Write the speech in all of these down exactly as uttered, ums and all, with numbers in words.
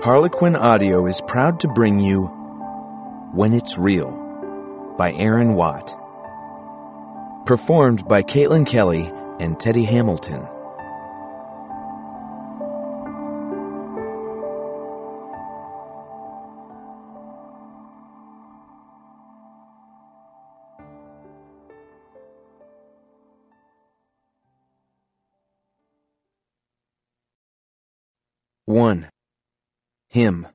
Harlequin Audio is proud to bring you When It's Real by Aaron Watt. Performed by Caitlin Kelly and Teddy Hamilton. One. Him.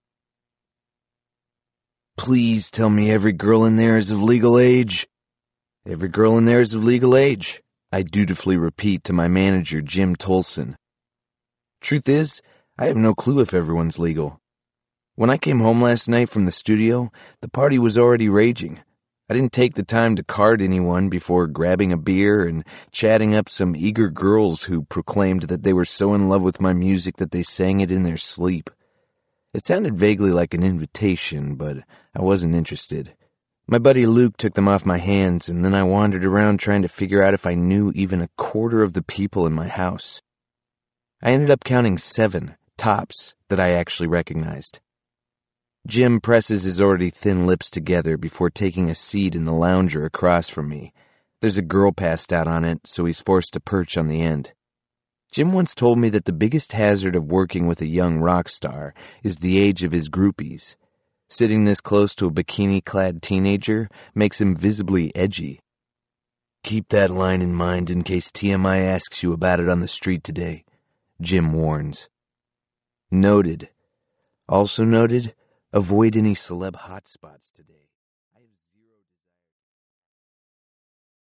Please tell me every girl in there is of legal age. Every girl in there is of legal age, I dutifully repeat to my manager, Jim Tolson. Truth is, I have no clue if everyone's legal. When I came home last night from the studio, the party was already raging. I didn't take the time to card anyone before grabbing a beer and chatting up some eager girls who proclaimed that they were so in love with my music that they sang it in their sleep. It sounded vaguely like an invitation, but I wasn't interested. My buddy Luke took them off my hands, and then I wandered around trying to figure out if I knew even a quarter of the people in my house. I ended up counting seven, tops, that I actually recognized. Jim presses his already thin lips together before taking a seat in the lounger across from me. There's a girl passed out on it, so he's forced to perch on the end. Jim once told me that the biggest hazard of working with a young rock star is the age of his groupies. Sitting this close to a bikini-clad teenager makes him visibly edgy. Keep that line in mind in case T M I asks you about it on the street today, Jim warns. Noted. Also noted, avoid any celeb hotspots today.